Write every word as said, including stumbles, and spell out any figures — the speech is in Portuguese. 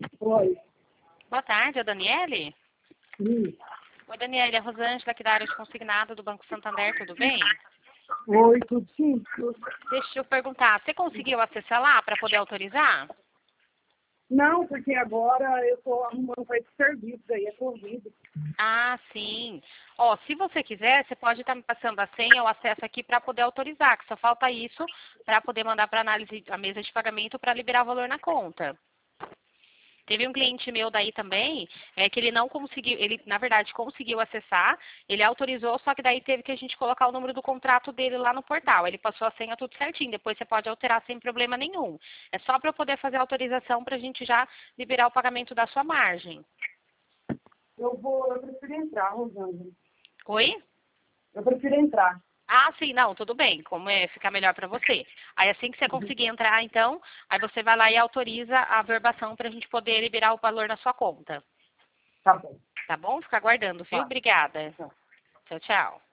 Oi. Boa tarde, é a Daniele? Sim. Oi, Daniele, é a Rosângela aqui da área de consignado do Banco Santander, tudo bem? Oi, tudo sim? Deixa eu perguntar, você conseguiu acessar lá para poder autorizar? Não, porque agora eu estou arrumando para esse serviço aí, é corrido. Ah, sim. Ó, se você quiser, você pode estar me passando a senha ou acesso aqui para poder autorizar, que só falta isso para poder mandar para análise a mesa de pagamento para liberar o valor na conta. Teve um cliente meu daí também, é, que ele não conseguiu, ele na verdade conseguiu acessar, ele autorizou, só que daí teve que a gente colocar o número do contrato dele lá no portal. Ele passou a senha tudo certinho, depois você pode alterar sem problema nenhum. É só para eu poder fazer a autorização para a gente já liberar o pagamento da sua margem. Eu vou, eu prefiro entrar, Rosângela. Oi? Eu prefiro entrar. Ah, sim, não, tudo bem, como é ficar melhor para você. Aí assim que você conseguir entrar, então, aí você vai lá e autoriza a verbação para a gente poder liberar o valor na sua conta. Tá bom. Tá bom? Fica aguardando, viu? Tá. Obrigada. Tá. Tchau, tchau.